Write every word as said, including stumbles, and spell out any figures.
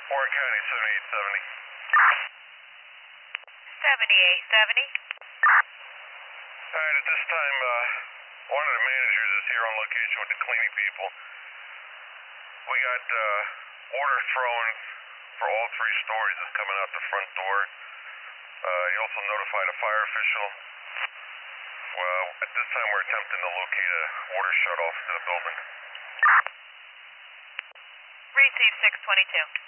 Warren County, seventy-eight seventy. seventy-eight seventy. All right, at this time, uh, one of the managers is here on location with the cleaning people. We got uh, water thrown for all three stories that's coming out the front door. Uh, he also notified a fire official. Well, at this time, we're attempting to locate a water shutoff to the building. Receive six twenty-two.